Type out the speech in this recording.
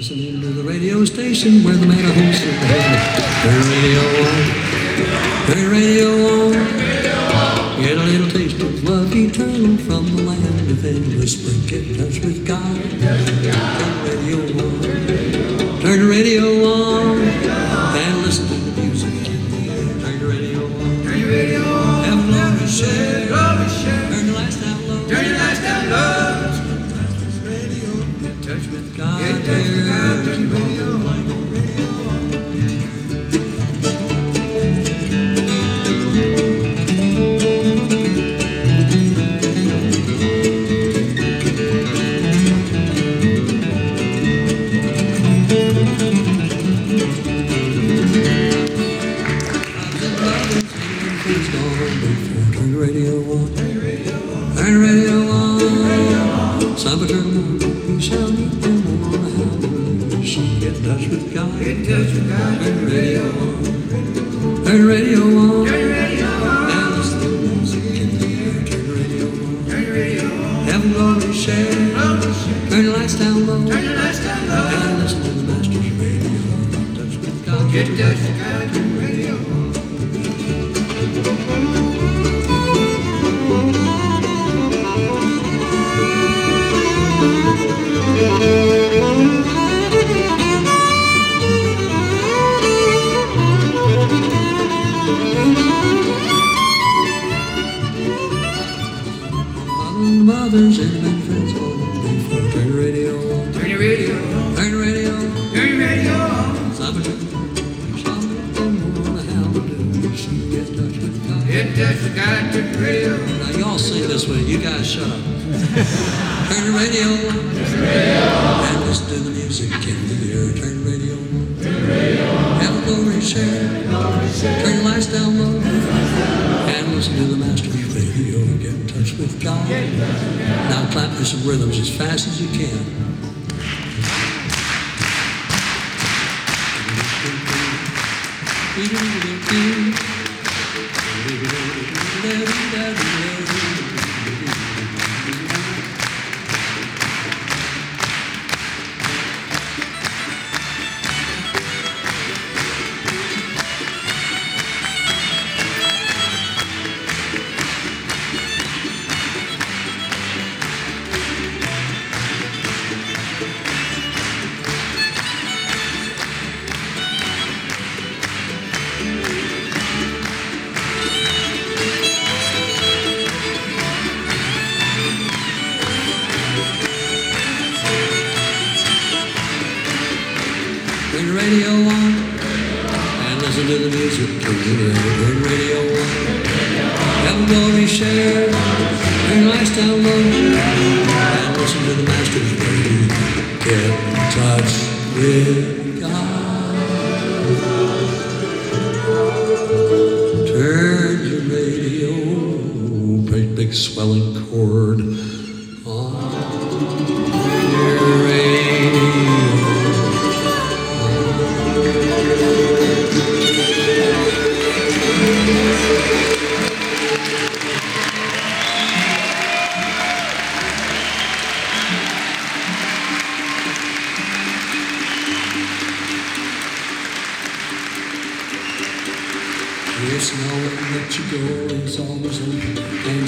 listening to the radio station where the man who said, turn the radio on, turn the radio on. Get a little taste of love eternal from the land of endless spring. Get in touch with God. Turn the radio on, turn the radio on, and listen to the music in the air. Turn the radio on, turn the radio on. Have a love to share, love to share. Turn the lights down low, turn your lights down low. Get in touch with God. Get in touch with God. Turn the radio on. Turn the radio on, turn the radio on. Summer turn on, we shall meet them on the highway. So get in touch with God, get in touch with God. Turn the radio on, turn the radio on, turn the radio on. Now listen to the music in the air. Turn the radio on, turn the radio on. Heaven glory share, turn the lights down low, turn the lights down low. And listen to the Master's radio. Get in touch with God, get in touch with God. Turn the radio on. Mothers and men friends all before. Turn the radio on, turn the radio on, turn the radio on, turn the radio on. Summer turn on the hallelujah. So get in touch with God, get in touch with God. Turn the radio on. Now y'all sing this way. You guys shut up. Turn the radio on, turn the radio on, and listen to the music in the air. Turn the radio on, turn the radio on. Have a glory share, turn the lights down low, and listen to the Master's radio. Get in touch with God. Now clap me some rhythms as fast as you can. Turn the radio on, and listen to the music in the air. Turn the radio on, have a glory share. Turn the lights down low, and listen to the Master's radio. Get in touch with God. Turn your radio, great big swelling chord on your radio. It's no one let you go, it's always open.